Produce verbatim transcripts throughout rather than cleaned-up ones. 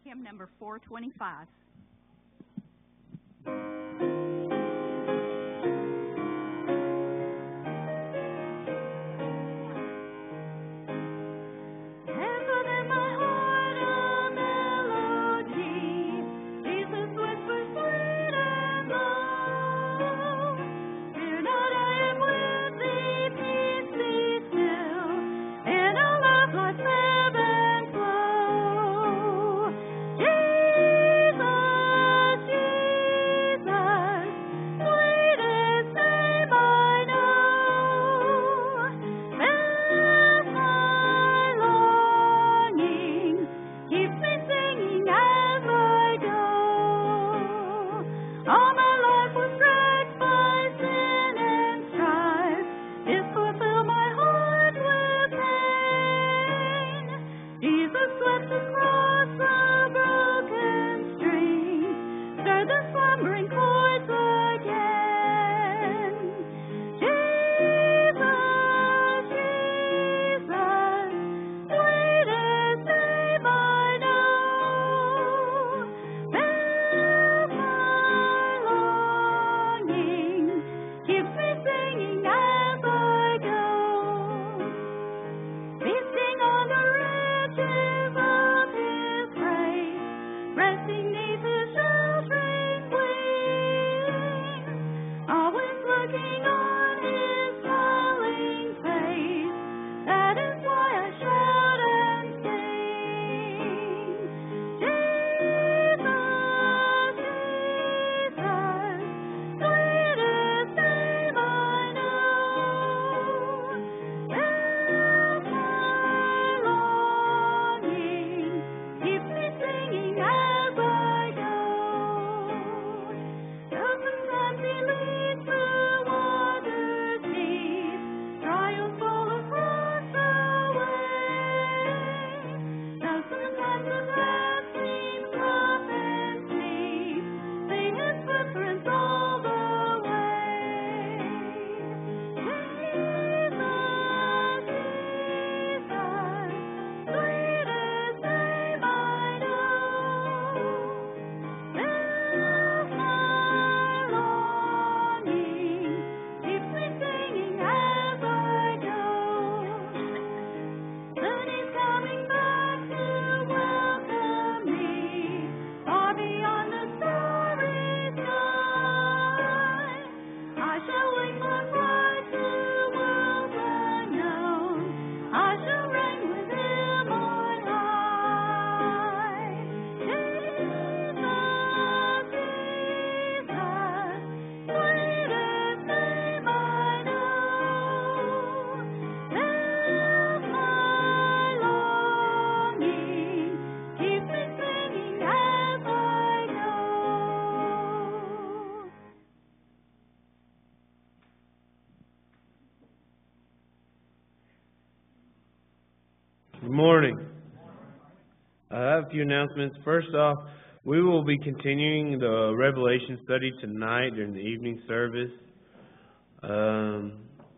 hymn number four twenty-five. Good morning. I have a few announcements. First off, we will be continuing the Revelation study tonight during the evening service. Um,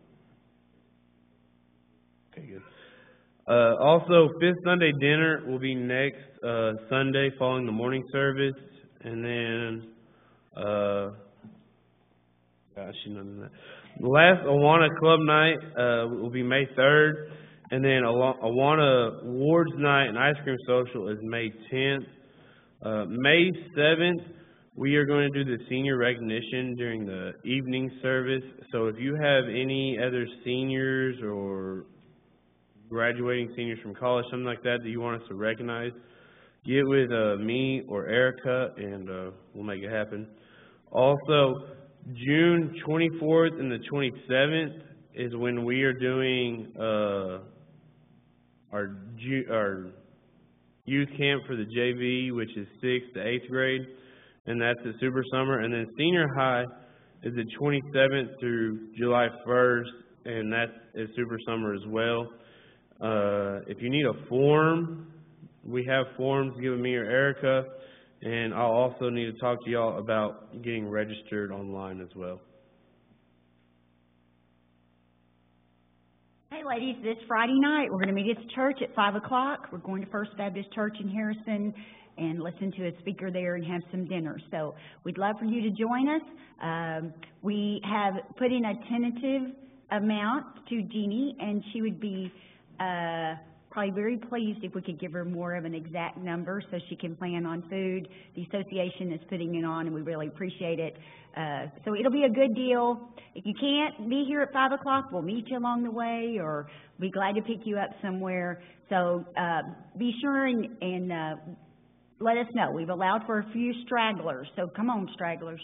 okay, good. Uh, also, Fifth Sunday dinner will be next uh, Sunday following the morning service. And then, uh, gosh, you know that. The last Awana Club night uh, will be May third. And then Awana Awards Night and Ice Cream Social is May tenth. Uh, May seventh, we are going to do the senior recognition during the evening service. So if you have any other seniors or graduating seniors from college, something like that, that you want us to recognize, get with uh, me or Erica, and uh, we'll make it happen. Also, June twenty-fourth and the twenty-seventh is when we are doing uh, our, our youth camp for the J V, which is sixth to eighth grade, and that's at Super Summer. And then senior high is the twenty-seventh through July first, and that's at Super Summer as well. Uh, if you need a form, we have forms given me or Erica, and I'll also need to talk to y'all about getting registered online as well. Hey, right, ladies, this Friday night, we're going to meet at the church at five o'clock. We're going to First Baptist Church in Harrison and listen to a speaker there and have some dinner. So we'd love for you to join us. Um, we have put in a tentative amount to Jeannie, and she would be uh, probably very pleased if we could give her more of an exact number so she can plan on food. The association is putting it on, and we really appreciate it. Uh, so it'll be a good deal. If you can't be here at five o'clock, we'll meet you along the way, or be glad to pick you up somewhere. So uh, be sure and, and uh, let us know. We've allowed for a few stragglers, so come on, stragglers.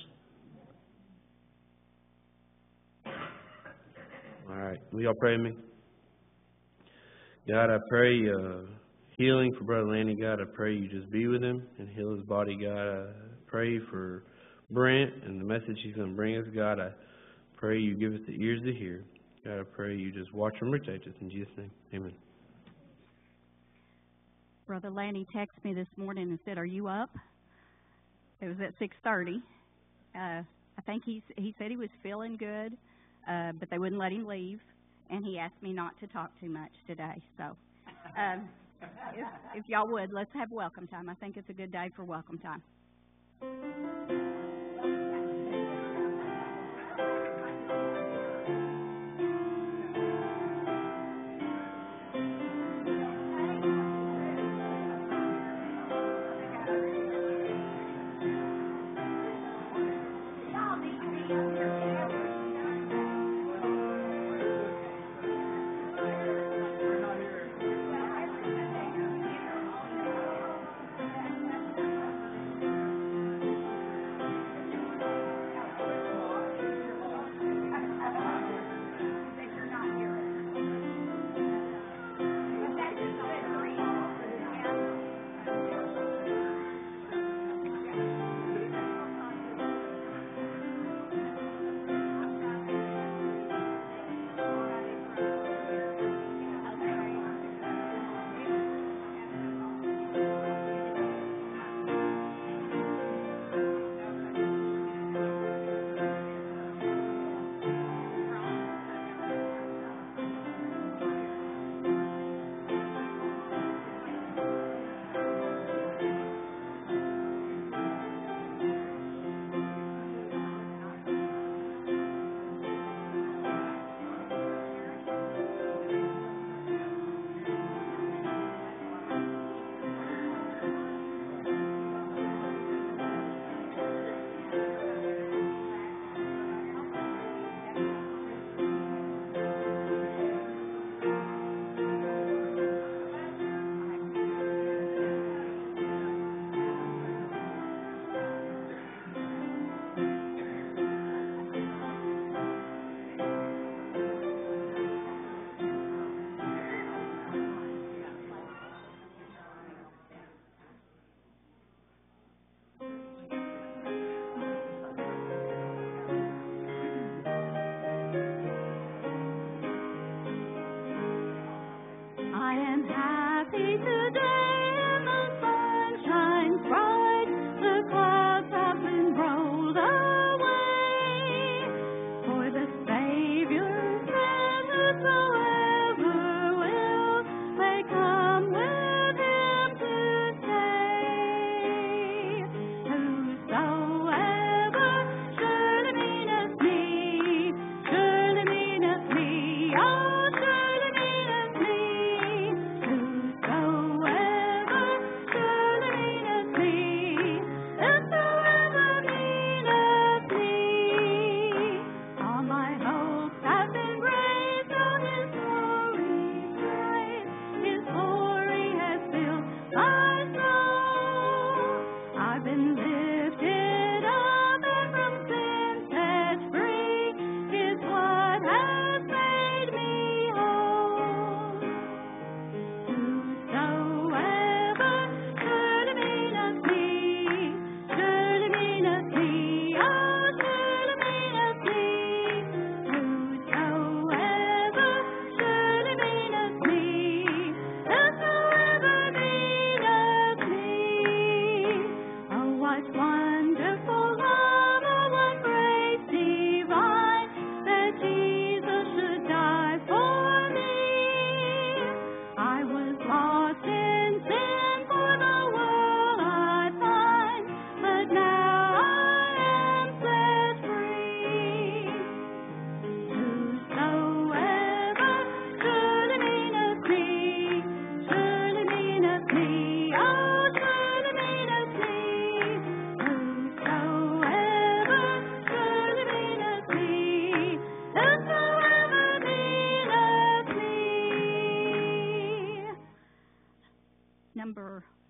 All right, will y'all pray with me? God, I pray uh, healing for Brother Lanny. God, I pray you just be with him and heal his body. God, I pray for Brent and the message he's going to bring us. God, I pray you give us the ears to hear. God, I pray you just watch and protect us. In Jesus' name, amen. Brother Lanny texted me this morning and said, "Are you up?" It was at six thirty. Uh, I think he, he said he was feeling good, uh, but they wouldn't let him leave. And he asked me not to talk too much today. So um, if, if y'all would, let's have welcome time. I think it's a good day for welcome time.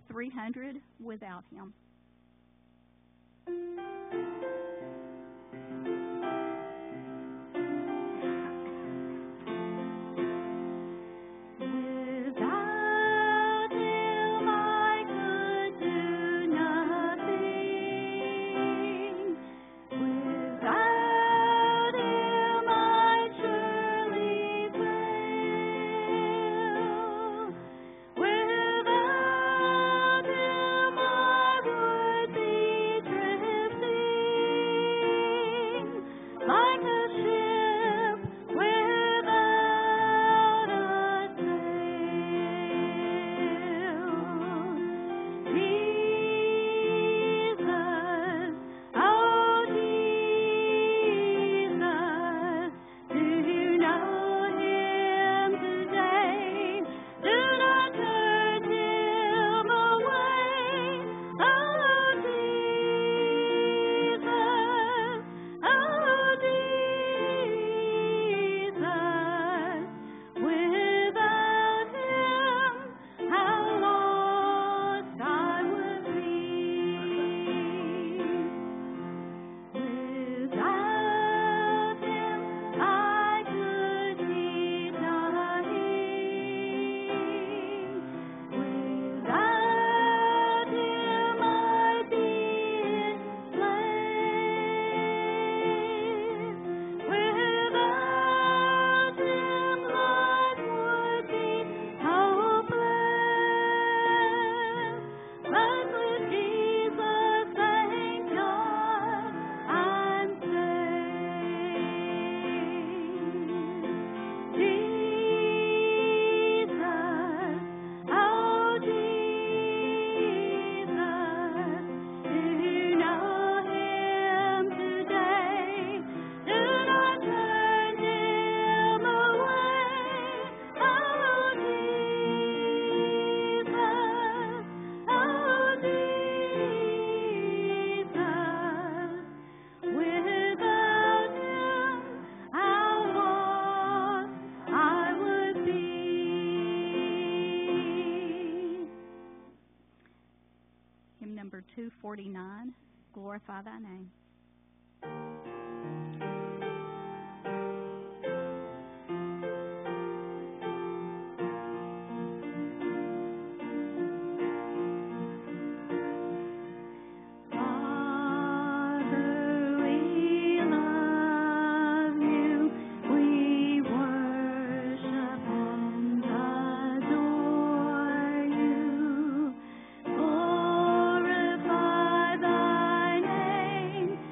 three hundred without him. two forty-nine, Glorify Thy Name. Glorify thy name.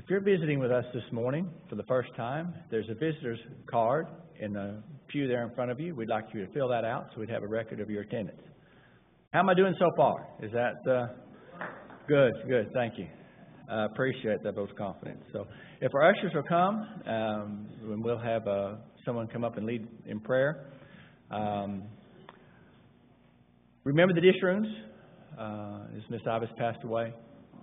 If you're visiting with us this morning for the first time, there's a visitor's card in the pew there in front of you. We'd like you to fill that out so we'd have a record of your attendance. How am I doing so far? Is that uh, good? Good. Thank you. I uh, appreciate that, those confidence. So if our ushers will come, um, we'll have uh, someone come up and lead in prayer. Um, remember the dish rooms? Uh, as Miss Ivis passed away.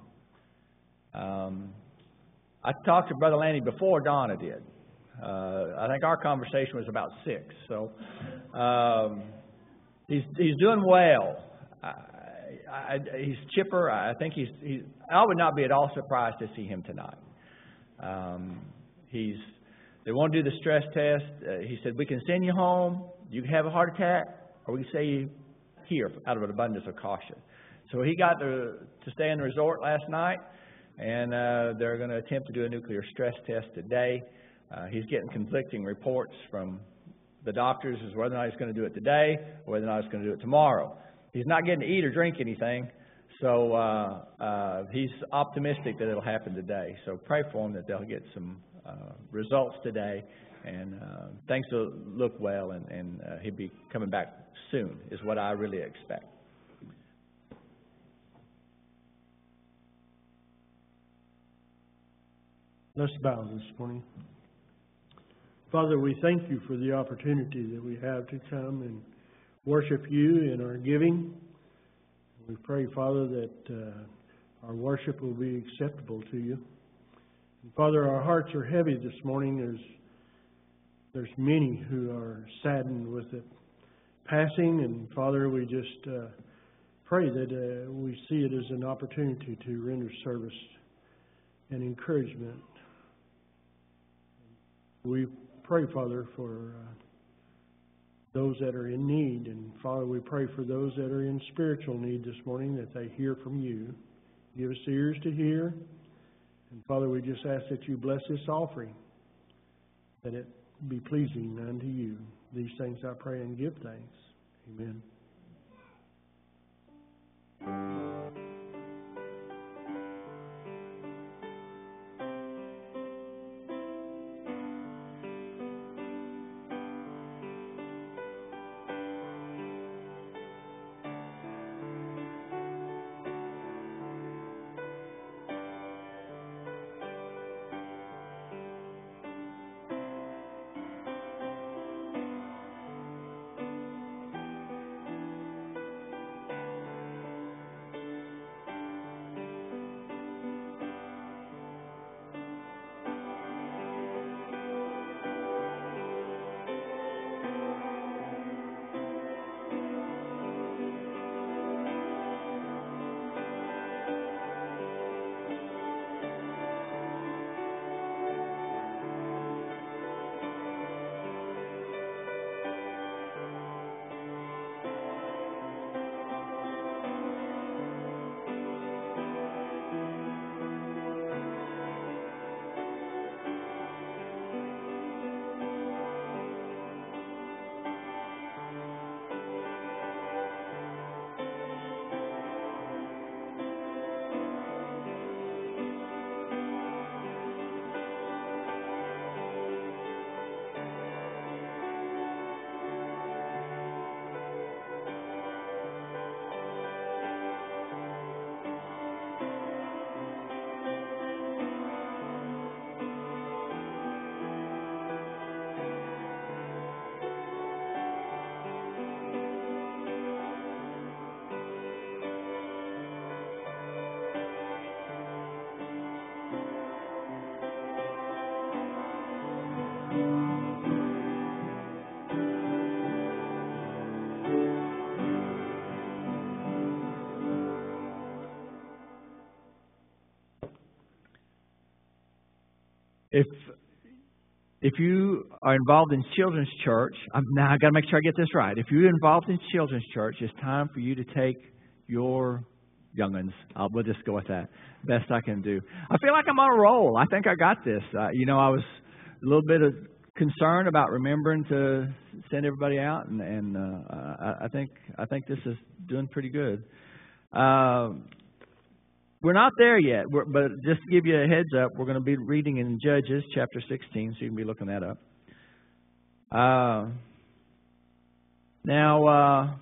Um, I talked to Brother Lanny before Donna did. Uh, I think our conversation was about six. So um, he's he's doing well. I, I, he's chipper. I think he's, he's. I would not be at all surprised to see him tonight. Um, he's. They want to do the stress test. Uh, he said we can send you home. You can have a heart attack, or we can stay you here out of an abundance of caution. So he got to to stay in the resort last night. And uh, they're going to attempt to do a nuclear stress test today. Uh, he's getting conflicting reports from the doctors as whether or not he's going to do it today or whether or not he's going to do it tomorrow. He's not getting to eat or drink anything, so uh, uh, he's optimistic that it'll happen today. So pray for him that they'll get some uh, results today, and uh, things will look well, and, and uh, he'll be coming back soon is what I really expect. Let's bow this morning. Father, we thank you for the opportunity that we have to come and worship you in our giving. We pray, Father, that uh, our worship will be acceptable to you. And Father, our hearts are heavy this morning. There's, there's many who are saddened with the passing. And Father, we just uh, pray that uh, we see it as an opportunity to render service and encouragement. We pray, Father, for uh, those that are in need. And, Father, we pray for those that are in spiritual need this morning, that they hear from you. Give us ears to hear. And, Father, we just ask that you bless this offering, that it be pleasing unto you. These things I pray and give thanks. Amen. If if you are involved in children's church, I'm, now I got to make sure I get this right. If you're involved in children's church, it's time for you to take your young'uns. I'll we'll just go with that. Best I can do. I feel like I'm on a roll. I think I got this. Uh, you know, I was a little bit of concern about remembering to send everybody out, and, and uh, I, I think I think this is doing pretty good. Uh, we're not there yet, we're, but just to give you a heads up, we're going to be reading in Judges chapter sixteen, so you can be looking that up. Uh, now, uh,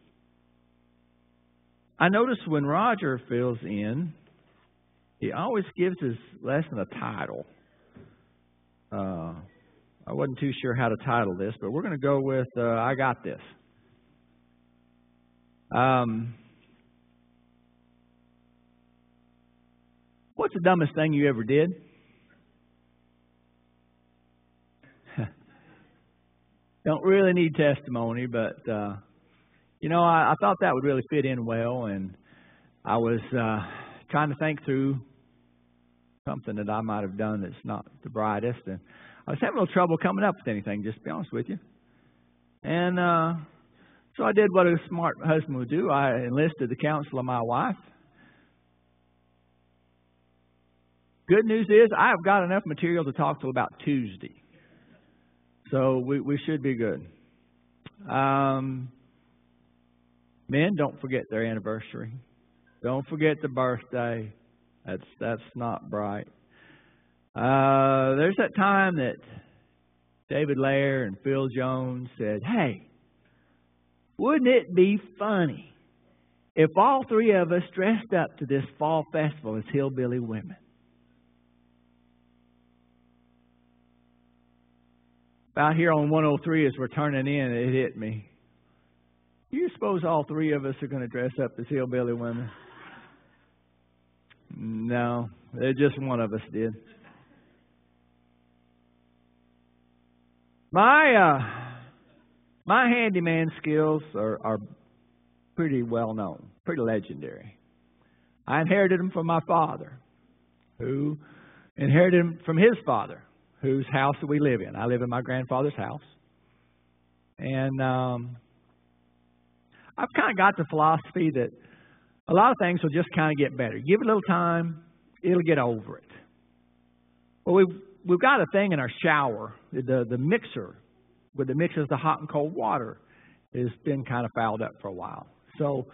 I notice when Roger fills in, he always gives his lesson a title. Uh, I wasn't too sure how to title this, but we're going to go with uh, I Got This. Um, what's the dumbest thing you ever did? Don't really need testimony, but, uh, you know, I, I thought that would really fit in well, and I was uh, trying to think through something that I might have done that's not the brightest, and I was having a little trouble coming up with anything, just to be honest with you. And uh, so I did what a smart husband would do. I enlisted the counsel of my wife. Good news is I've got enough material to talk till about Tuesday. So we, we should be good. Um, men, don't forget their anniversary. Don't forget the birthday. That's that's not bright. Uh, there's that time that David Lair and Phil Jones said, hey, wouldn't it be funny if all three of us dressed up to this fall festival as hillbilly women? Out here on one oh three as we're turning in, it hit me. You suppose all three of us are going to dress up as hillbilly women? No, just one of us did. My uh, my handyman skills are, are pretty well known, pretty legendary. I inherited them from my father, who inherited them from his father, whose house we live in. I live in my grandfather's house. And um, I've kind of got the philosophy that a lot of things will just kind of get better. Give it a little time, it'll get over it. Well, we've, we've got a thing in our shower, the, the mixer, where the mixes the hot and cold water, has been kind of fouled up for a while. So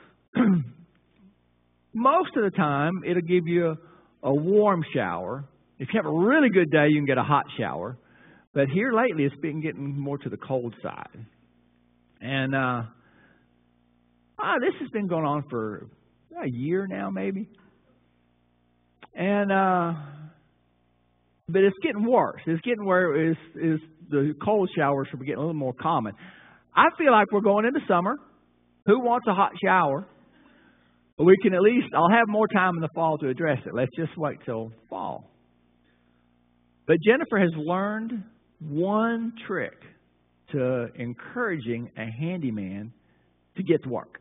most of the time, it'll give you a, a warm shower. If you have a really good day, you can get a hot shower. But here lately, it's been getting more to the cold side. And uh, ah, this has been going on for a year now, maybe. And uh, but it's getting worse. It's getting where is is the cold showers are getting a little more common. I feel like we're going into summer. Who wants a hot shower? We can at least, I'll have more time in the fall to address it. Let's just wait till fall. But Jennifer has learned one trick to encouraging a handyman to get to work.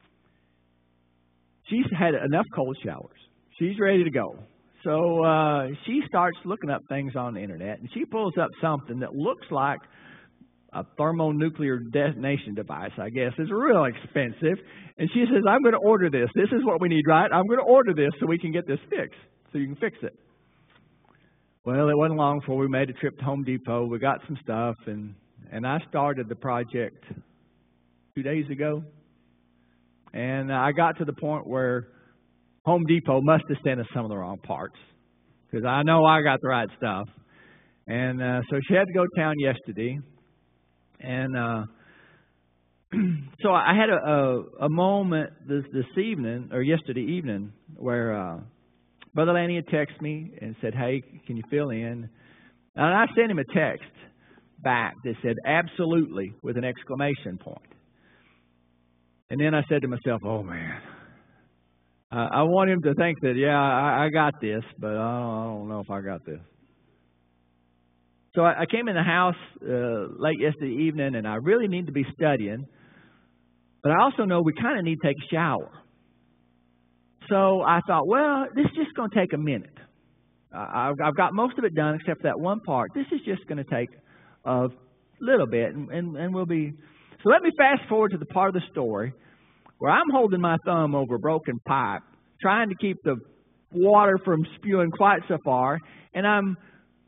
She's had enough cold showers. She's ready to go. So uh, she starts looking up things on the internet, and she pulls up something that looks like a thermonuclear detonation device, I guess. It's real expensive. And she says, I'm going to order this. This is what we need, right? I'm going to order this so we can get this fixed, so you can fix it. Well, it wasn't long before we made a trip to Home Depot. We got some stuff, and, and I started the project two days ago. And I got to the point where Home Depot must have sent us some of the wrong parts, because I know I got the right stuff. And uh, so she had to go to town yesterday. And uh, so I had a, a, a moment this, this evening, or yesterday evening, where uh, Brother Lanny had texted me and said, hey, can you fill in? And I sent him a text back that said, absolutely, with an exclamation point. And then I said to myself, oh, man, uh, I want him to think that, yeah, I, I got this, but I don't, I don't know if I got this. So I, I came in the house uh, late yesterday evening, and I really need to be studying. But I also know we kind of need to take a shower. So I thought, well, this is just going to take a minute. Uh, I've, I've got most of it done except for that one part. This is just going to take a little bit, and, and, and we'll be... So let me fast forward to the part of the story where I'm holding my thumb over a broken pipe, trying to keep the water from spewing quite so far, and I'm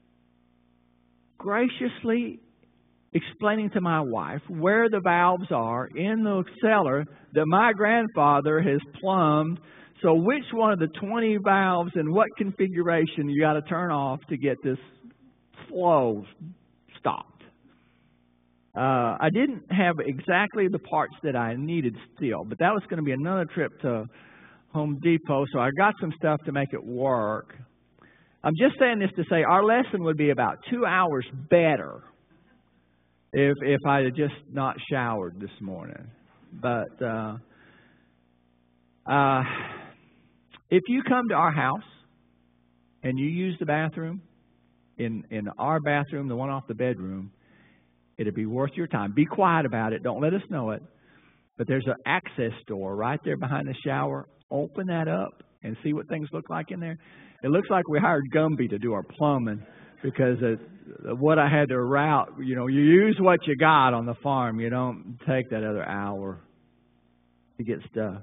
graciously explaining to my wife where the valves are in the cellar that my grandfather has plumbed So which one of the twenty valves and what configuration you got to turn off to get this flow stopped? Uh, I didn't have exactly the parts that I needed still, but that was going to be another trip to Home Depot, so I got some stuff to make it work. I'm just saying this to say our lesson would be about two hours better if if I had just not showered this morning. But uh, uh, if you come to our house and you use the bathroom, in, in our bathroom, the one off the bedroom, it'll be worth your time. Be quiet about it. Don't let us know it. But there's an access door right there behind the shower. Open that up and see what things look like in there. It looks like we hired Gumby to do our plumbing because of what I had to route. You know, you use what you got on the farm. You don't take that other hour to get stuff.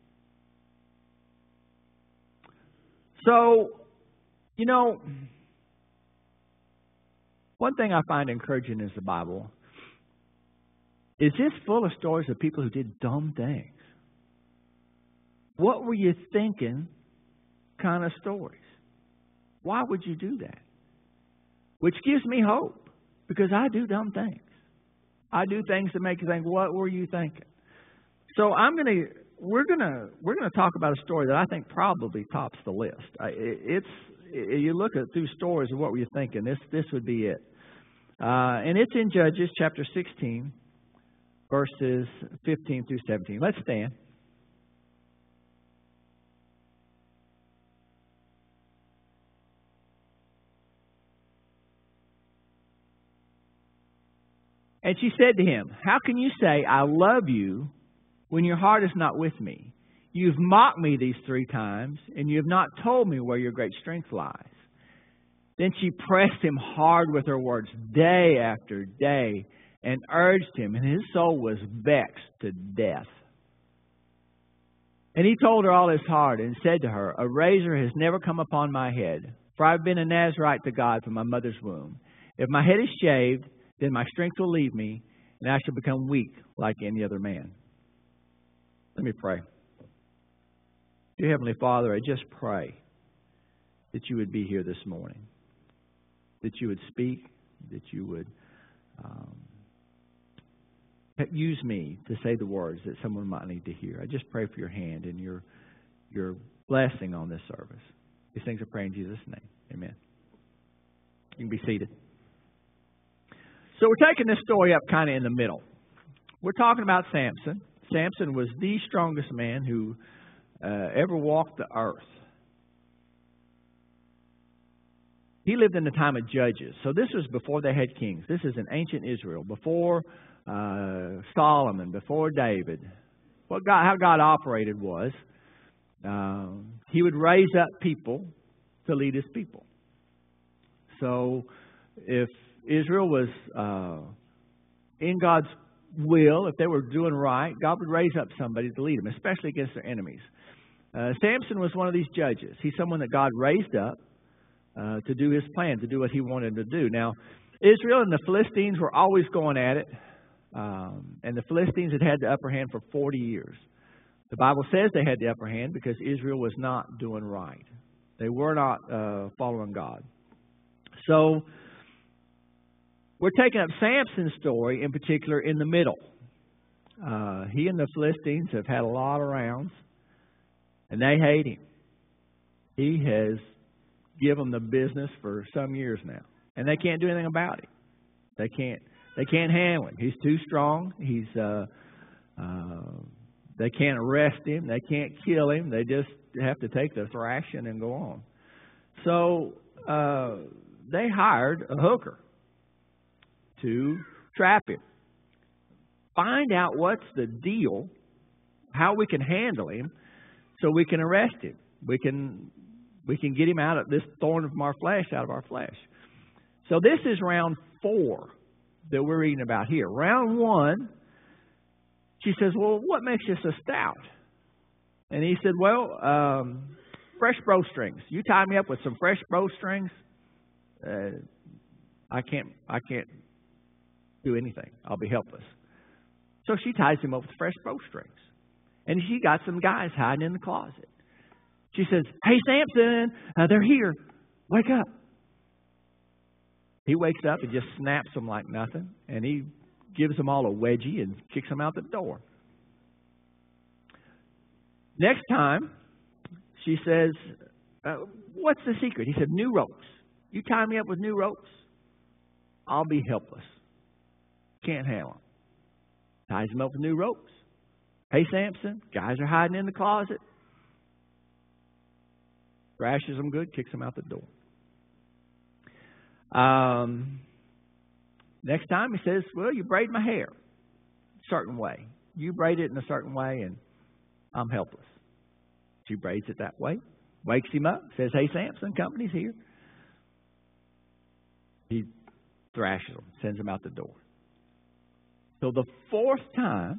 So, you know, one thing I find encouraging is the Bible is just full of stories of people who did dumb things. What were you thinking kind of stories? Why would you do that? Which gives me hope because I do dumb things. I do things that make you think, what were you thinking? So I'm going to, we're going to, we're going to talk about a story that I think probably tops the list. I, it's, you look at through stories of what were you thinking, this, this would be it. Uh, and it's in Judges chapter sixteen, verses fifteen through seventeen. Let's stand. And she said to him, how can you say, I love you, when your heart is not with me? You've mocked me these three times, and you have not told me where your great strength lies. Then she pressed him hard with her words day after day, and urged him, and his soul was vexed to death. And he told her all his heart, and said to her, a razor has never come upon my head, for I've been a Nazarite to God from my mother's womb. If my head is shaved, then my strength will leave me, and I shall become weak like any other man. Let me pray. Dear Heavenly Father, I just pray that you would be here this morning, that you would speak, that you would um, use me to say the words that someone might need to hear. I just pray for your hand and your your blessing on this service. These things I pray in Jesus' name. Amen. You can be seated. So we're taking this story up kind of in the middle. We're talking about Samson. Samson was the strongest man who uh, ever walked the earth. He lived in the time of Judges. So this was before they had kings. This is in ancient Israel, before uh, Solomon, before David. What God, how God operated was um, He would raise up people to lead His people. So if Israel was uh, in God's will, if they were doing right, God would raise up somebody to lead them, especially against their enemies. Uh, Samson was one of these judges. He's someone that God raised up uh, to do His plan, to do what He wanted to do. Now, Israel and the Philistines were always going at it, um, and the Philistines had had the upper hand for forty years. The Bible says they had the upper hand because Israel was not doing right. They were not uh, following God. So, we're taking up Samson's story in particular in the middle. Uh, he and the Philistines have had a lot of rounds, and they hate him. He has given them the business for some years now, and they can't do anything about it. They can't. They can't handle him. He's too strong. He's. Uh, uh, they can't arrest him. They can't kill him. They just have to take the thrashing and go on. So uh, they hired a hooker to trap him. Find out what's the deal, how we can handle him, so we can arrest him. We can we can get him out of this thorn of our flesh, out of our flesh. So this is round four that we're reading about here. Round one, she says, well, what makes this a stout? And he said, well, um, fresh bowstrings. You tie me up with some fresh bowstrings, uh, I can't, I can't do anything. I'll be helpless. So she ties him up with fresh bowstrings. And she got some guys hiding in the closet. She says, "Hey, Samson, uh, they're here. Wake up." He wakes up and just snaps them like nothing, and he gives them all a wedgie and kicks them out the door. Next time, she says, uh, "What's the secret?" He said, "New ropes. You tie me up with new ropes, I'll be helpless. Can't handle them." Ties him up with new ropes. "Hey, Samson, guys are hiding in the closet." Thrashes them good, kicks them out the door. Um, next time he says, "Well, you braid my hair a certain way. You braid it in a certain way, and I'm helpless." She braids it that way, wakes him up, says, "Hey, Samson, company's here." He thrashes him, sends him out the door. So the fourth time,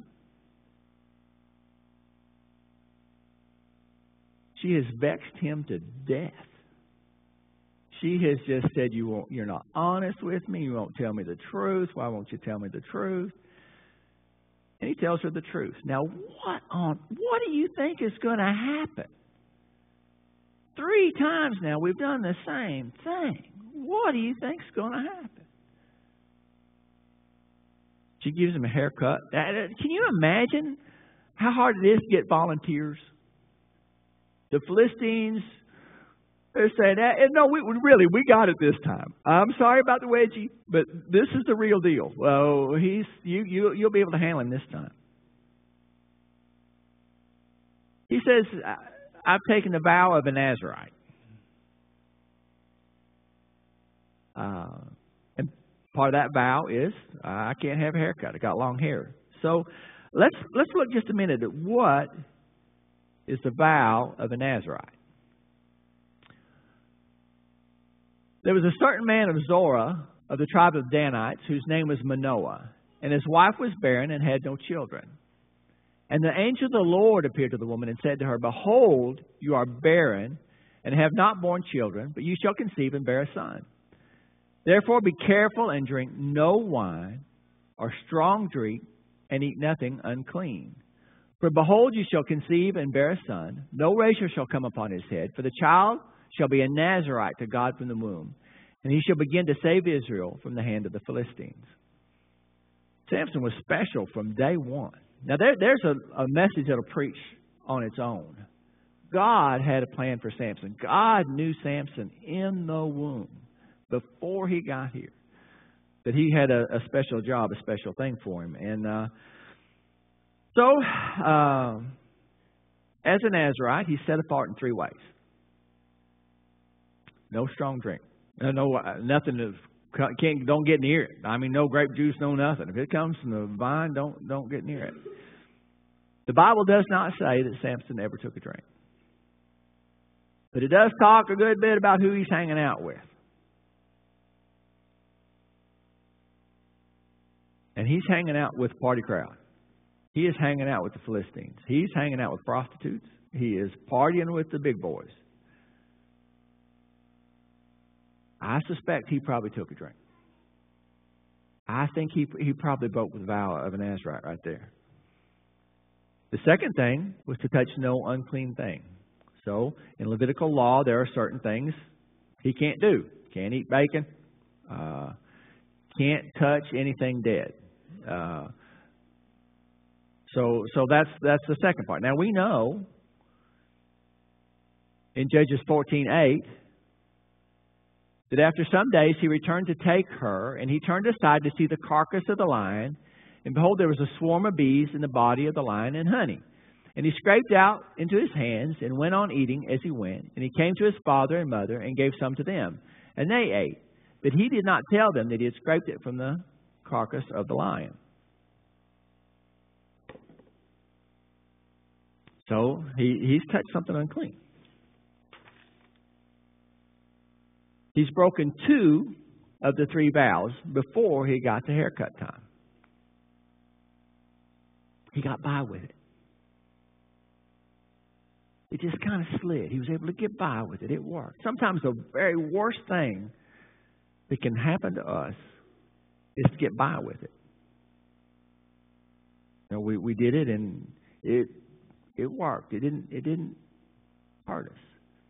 she has vexed him to death. She has just said, you won't, you're not honest with me. You won't tell me the truth. Why won't you tell me the truth? And he tells her the truth. Now, what on, what do you think is going to happen? Three times now we've done the same thing. What do you think is going to happen? She gives him a haircut. Can you imagine how hard it is to get volunteers? The Philistines, they're saying, "No, we really, we got it this time. I'm sorry about the wedgie, but this is the real deal. Well, he's you, you, you'll be able to handle him this time." He says, "I've taken the vow of a Nazarite." Uh, and part of that vow is uh, I can't have a haircut. I got long hair. So let's let's look just a minute at what is the vow of a Nazarite. There was a certain man of Zorah of the tribe of Danites whose name was Manoah, and his wife was barren and had no children. And the angel of the Lord appeared to the woman and said to her, "Behold, you are barren and have not borne children, but you shall conceive and bear a son. Therefore be careful and drink no wine or strong drink, and eat nothing unclean. For behold, you shall conceive and bear a son. No razor shall come upon his head, for the child shall be a Nazarite to God from the womb, and he shall begin to save Israel from the hand of the Philistines." Samson was special from day one. Now, there, there's a, a message that'll preach on its own. God had a plan for Samson. God knew Samson in the womb before he got here, that he had a, a special job, a special thing for him. And uh, so, uh, as a Nazarite, he's set apart in three ways. No strong drink. No, no nothing of can't don't get near it. I mean, no grape juice, no nothing. If it comes from the vine, don't don't get near it. The Bible does not say that Samson ever took a drink, but it does talk a good bit about who he's hanging out with. And he's hanging out with the party crowd. He is hanging out with the Philistines. He's hanging out with prostitutes. He is partying with the big boys. I suspect he probably took a drink. I think he he probably broke the vow of a Nazarite right there. The second thing was to touch no unclean thing. So, in Levitical law, there are certain things he can't do. Can't eat bacon. Uh, can't touch anything dead. Uh, so, so that's that's the second part. Now we know in Judges fourteen eight that after some days he returned to take her, and he turned aside to see the carcass of the lion, and behold, there was a swarm of bees in the body of the lion and honey. And he scraped out into his hands and went on eating as he went. And he came to his father and mother and gave some to them, and they ate. But he did not tell them that he had scraped it from the carcass of the lion. So he, he's touched something unclean. He's broken two of the three vows before he got to haircut time. He got by with it. It just kind of slid. He was able to get by with it. It worked. Sometimes the very worst thing that can happen to us is to get by with it. You know, we, we did it and it it worked. It didn't it didn't hurt us.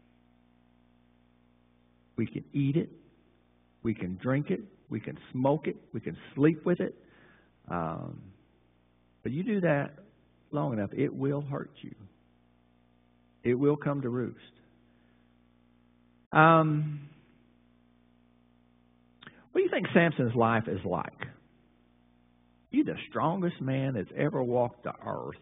We can eat it. We can drink it. We can smoke it. We can sleep with it. Um, but you do that long enough, it will hurt you. It will come to roost. Um, what do you think Samson's life is like? He's the strongest man that's ever walked the earth.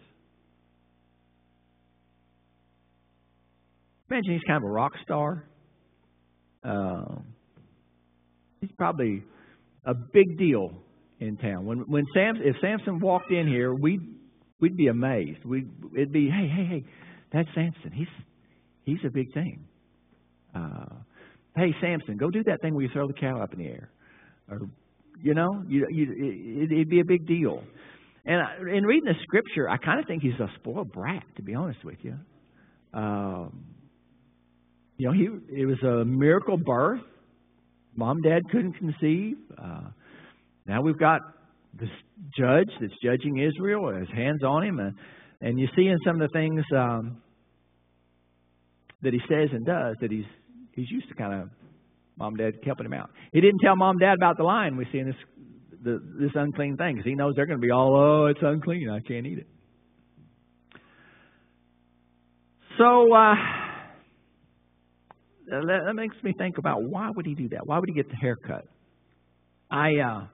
Imagine he's kind of a rock star. Um, he's probably a big deal in town. When when Sam, if Samson walked in here, we'd we'd be amazed. We'd it'd be, hey, hey, hey, that's Samson. He's he's a big thing. Uh, hey, Samson, go do that thing where you throw the cow up in the air, or you know, you, you, it, it'd be a big deal. And I, in reading the scripture, I kind of think he's a spoiled brat, to be honest with you. Um, you know, he it was a miracle birth. Mom, Dad couldn't conceive. Uh, now we've got this judge that's judging Israel. His hands on him, and and you see in some of the things um, that he says and does that he's he's used to kind of Mom, Dad helping him out. He didn't tell Mom, Dad about the lion we see in this the, this unclean thing because he knows they're going to be all, oh, it's unclean, I can't eat it. So uh, that, that makes me think about why would he do that? Why would he get the haircut? I uh,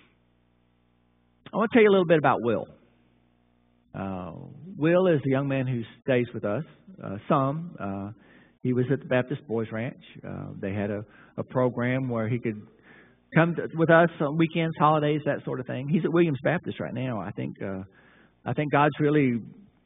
I want to tell you a little bit about Will. Uh, Will is the young man who stays with us. Uh, some. Uh, he was at the Baptist Boys Ranch. Uh, they had a, a program where he could come to, with us on weekends, holidays, that sort of thing. He's at Williams Baptist right now. I think uh, I think God's really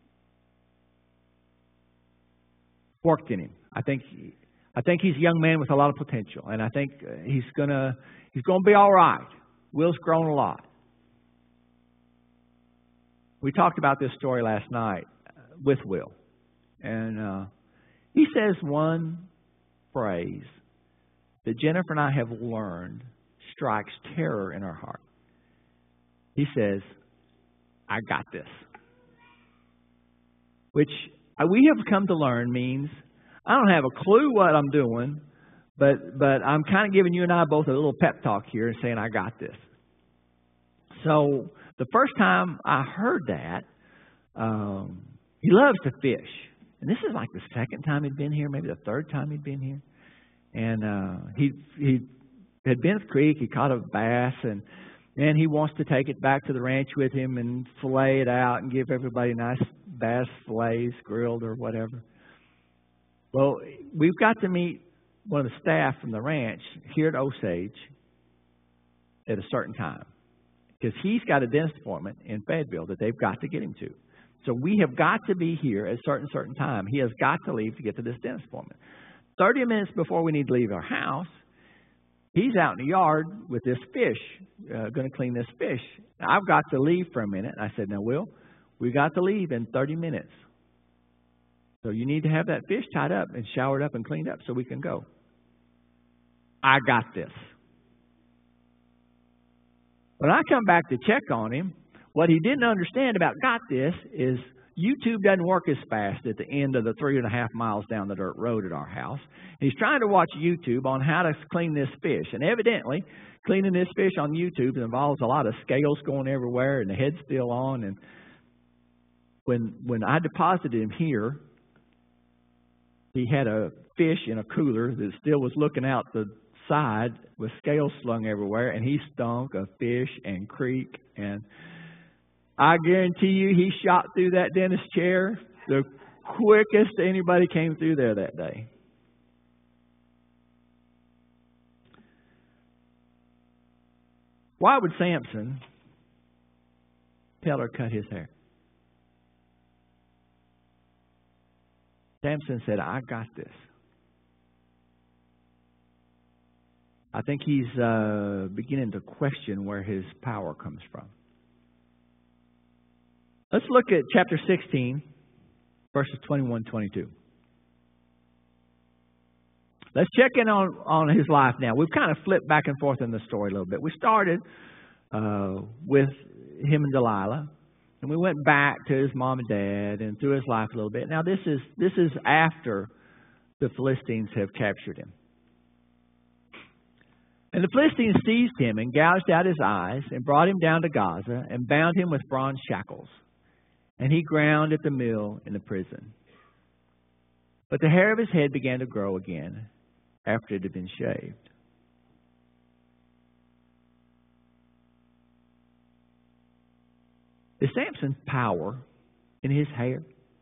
worked in him. I think I think he's a young man with a lot of potential, and I think uh, he's gonna he's gonna be all right. Will's grown a lot. We talked about this story last night with Will, and uh, he says one phrase that Jennifer and I have learned strikes terror in our heart. He says, "I got this," which we have come to learn means I don't have a clue what I'm doing, but but I'm kind of giving you and I both a little pep talk here and saying, I got this. So the first time I heard that, um, he loves to fish. And this is like the second time he'd been here, maybe the third time he'd been here. And uh, he he had been at the creek, he caught a bass, and and he wants to take it back to the ranch with him and fillet it out and give everybody nice bass fillets, grilled or whatever. Well, we've got to meet one of the staff from the ranch here at Osage at a certain time, because he's got a dentist appointment in Fayetteville that they've got to get him to. So we have got to be here at a certain, certain time. He has got to leave to get to this dentist appointment. thirty minutes before we need to leave our house, he's out in the yard with this fish, uh, going to clean this fish. Now, I've got to leave for a minute. I said, now, Will, we got to leave in thirty minutes. So you need to have that fish tied up and showered up and cleaned up so we can go. I got this. When I come back to check on him, what he didn't understand about got this is YouTube doesn't work as fast at the end of the three and a half miles down the dirt road at our house. He's trying to watch YouTube on how to clean this fish. And evidently, cleaning this fish on YouTube involves a lot of scales going everywhere and the head's still on. And when when I deposited him here, he had a fish in a cooler that still was looking out the side with scales slung everywhere, and he stunk of fish and creek. And I guarantee you he shot through that dentist chair the quickest anybody came through there that day. Why would Samson tell her to cut his hair? Samson said, I got this. I think he's uh, beginning to question where his power comes from. Let's look at chapter sixteen, verses twenty-one to twenty-two. Let's check in on, on his life now. We've kind of flipped back and forth in the story a little bit. We started uh, with him and Delilah, and we went back to his mom and dad and through his life a little bit. Now this is this is after the Philistines have captured him. And the Philistines seized him and gouged out his eyes and brought him down to Gaza and bound him with bronze shackles. And he ground at the mill in the prison. But the hair of his head began to grow again after it had been shaved. Is Samson's power in his hair?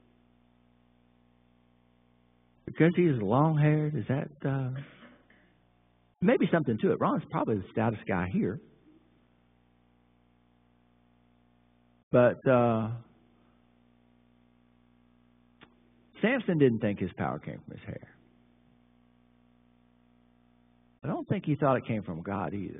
Because he is long-haired, is that... Uh, maybe something to it. Ron's probably the stoutest guy here. But uh, Samson didn't think his power came from his hair. I don't think he thought it came from God either.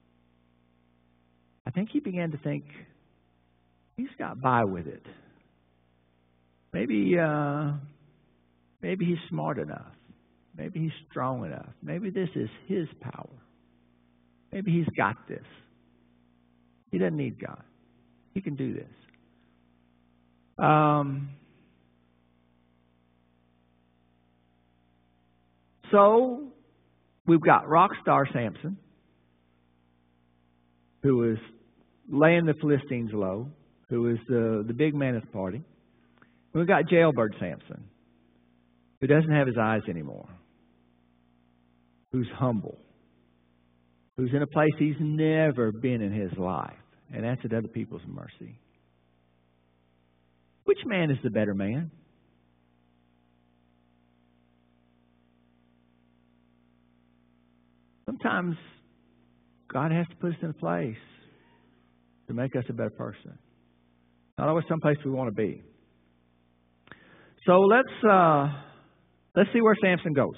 I think he began to think, he's got by with it. Maybe, uh, maybe he's smart enough. Maybe he's strong enough. Maybe this is his power. Maybe he's got this. He doesn't need God. He can do this. Um, so, we've got rock star Samson, who is laying the Philistines low, who is the, the big man of the party. We've got jailbird Samson, who doesn't have his eyes anymore, who's humble, who's in a place he's never been in his life, and that's at other people's mercy. Which man is the better man? Sometimes God has to put us in a place to make us a better person. Not always someplace we want to be. So let's uh, let's see where Samson goes.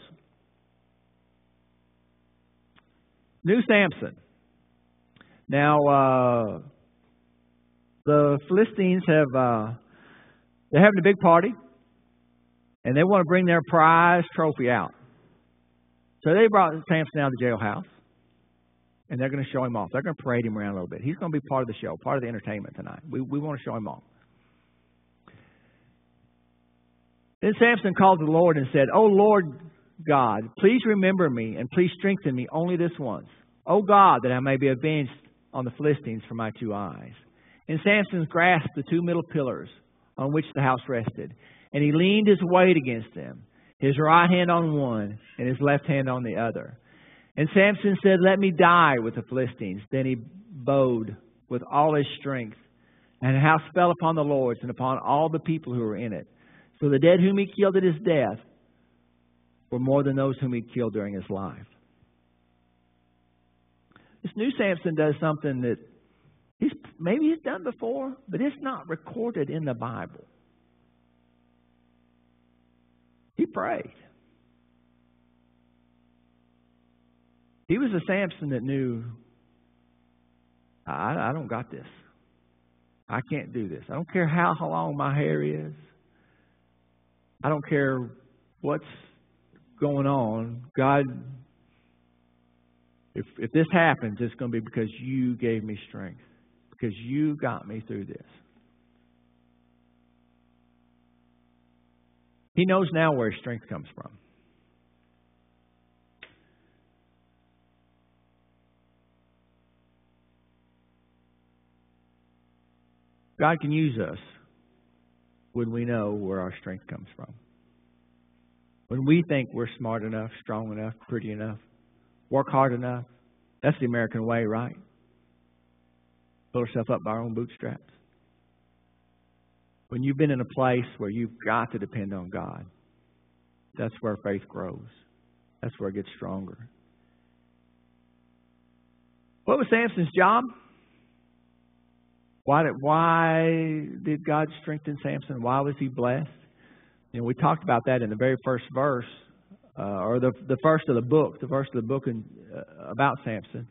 New Samson. Now uh, the Philistines have uh, they're having a big party, and they want to bring their prize trophy out. So they brought Samson out of the jailhouse, and they're going to show him off. They're going to parade him around a little bit. He's going to be part of the show, part of the entertainment tonight. We we want to show him off. Then Samson called to the Lord and said, "O Lord God, please remember me and please strengthen me only this once. O God, that I may be avenged on the Philistines for my two eyes." And Samson grasped the two middle pillars on which the house rested, and he leaned his weight against them, his right hand on one and his left hand on the other. And Samson said, "Let me die with the Philistines." Then he bowed with all his strength, and the house fell upon the lords and upon all the people who were in it. So the dead whom he killed at his death were more than those whom he killed during his life. This new Samson does something that he's maybe he's done before, but it's not recorded in the Bible. He prayed. He was a Samson that knew, I, I don't got this. I can't do this. I don't care how long my hair is. I don't care what's going on. God, if if this happens, it's going to be because you gave me strength. Because you got me through this. He knows now where his strength comes from. God can use us when we know where our strength comes from. When we think we're smart enough, strong enough, pretty enough, work hard enough. That's the American way, right? Pull ourselves up by our own bootstraps. When you've been in a place where you've got to depend on God, that's where faith grows. That's where it gets stronger. What was Samson's job? Why did, why did God strengthen Samson? Why was he blessed? You know, we talked about that in the very first verse, uh, or the the first of the book, the first of the book in, uh, about Samson.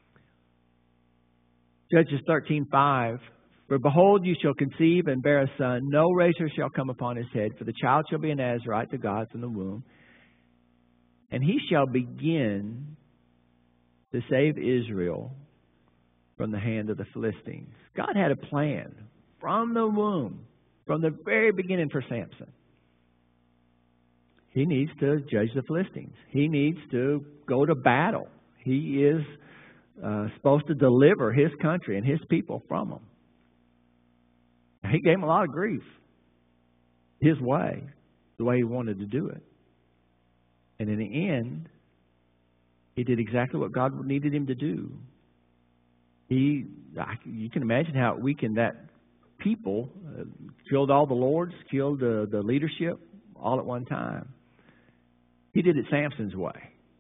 Judges thirteen five. For behold, you shall conceive and bear a son. No razor shall come upon his head, for the child shall be a Nazarite to God from the womb. And he shall begin to save Israel from the hand of the Philistines. God had a plan from the womb, from the very beginning for Samson. He needs to judge the Philistines. He needs to go to battle. He is uh, supposed to deliver his country and his people from them. He gave him a lot of grief. His way, the way he wanted to do it. And in the end, he did exactly what God needed him to do. He, you can imagine how it weakened that people, uh, killed all the lords, killed uh, the leadership all at one time. He did it Samson's way.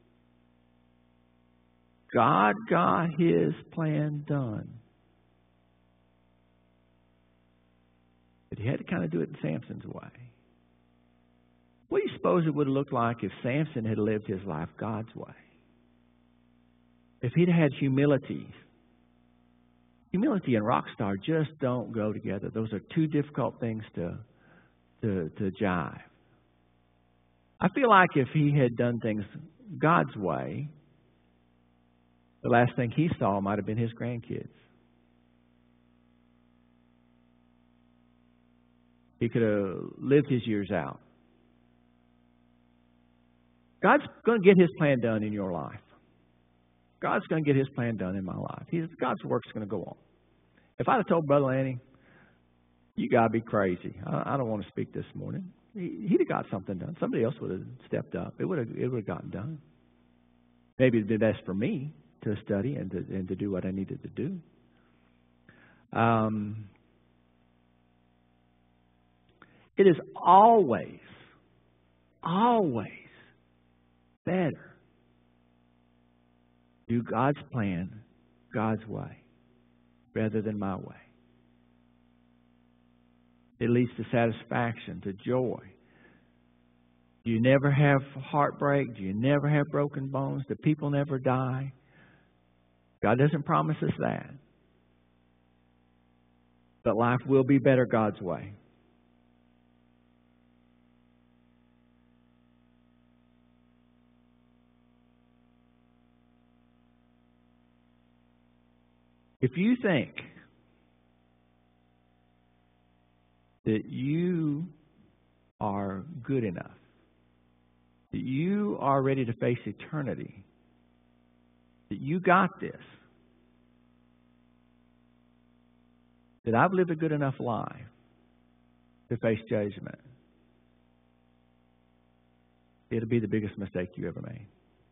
God got his plan done. But he had to kind of do it in Samson's way. What do you suppose it would have looked like if Samson had lived his life God's way? If he'd had humility. Humility and rock star just don't go together. Those are two difficult things to, to, to jive. I feel like if he had done things God's way, the last thing he saw might have been his grandkids. He could have lived his years out. God's going to get his plan done in your life. God's going to get his plan done in my life. He's, God's work's going to go on. If I'd have told Brother Lanny, you got to be crazy. I, I don't want to speak this morning. He, he'd have got something done. Somebody else would have stepped up. It would have, it would have gotten done. Maybe it'd be best for me to study and to, and to do what I needed to do. Um, it is always, always better do God's plan God's way rather than my way. It leads to satisfaction, to joy. Do you never have heartbreak? Do you never have broken bones? Do people never die? God doesn't promise us that. But life will be better God's way. If you think that you are good enough, that you are ready to face eternity, that you got this, that I've lived a good enough life to face judgment, it'll be the biggest mistake you ever made.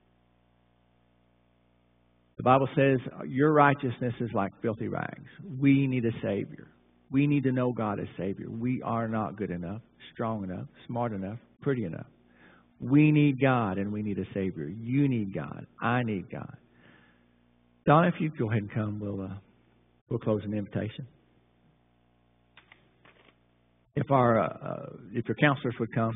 The Bible says your righteousness is like filthy rags. We need a Savior. We need to know God as Savior. We are not good enough, strong enough, smart enough, pretty enough. We need God and we need a Savior. You need God. I need God. Donna, if you go ahead and come, we'll uh, we'll close an invitation. If our uh, uh, if your counselors would come.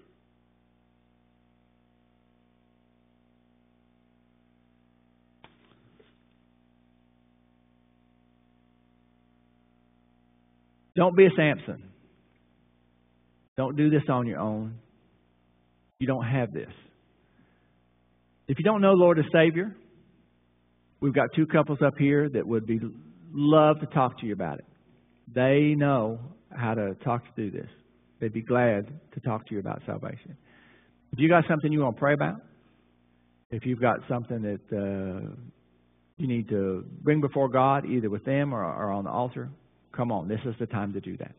Don't be a Samson. Don't do this on your own. You don't have this. If you don't know Lord as Savior, we've got two couples up here that would be love to talk to you about it. They know how to talk you through this. They'd be glad to talk to you about salvation. If you got something you want to pray about, if you've got something that uh, you need to bring before God, either with them or, or on the altar, come on, this is the time to do that.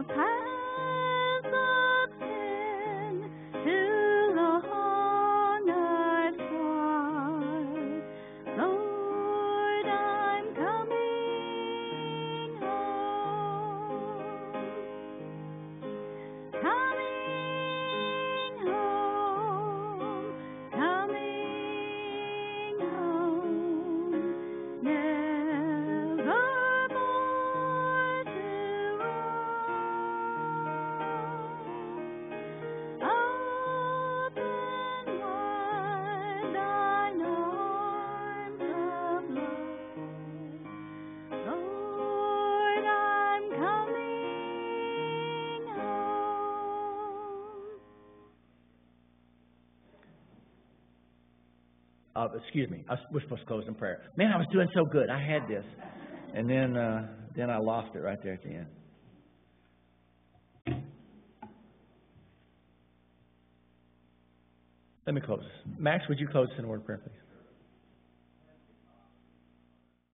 To the uh, excuse me, I was, we're supposed to close in prayer. Man, I was doing so good. I had this. And then, uh, then I lost it right there at the end. Let me close. Max, would you close us in a word of prayer, please?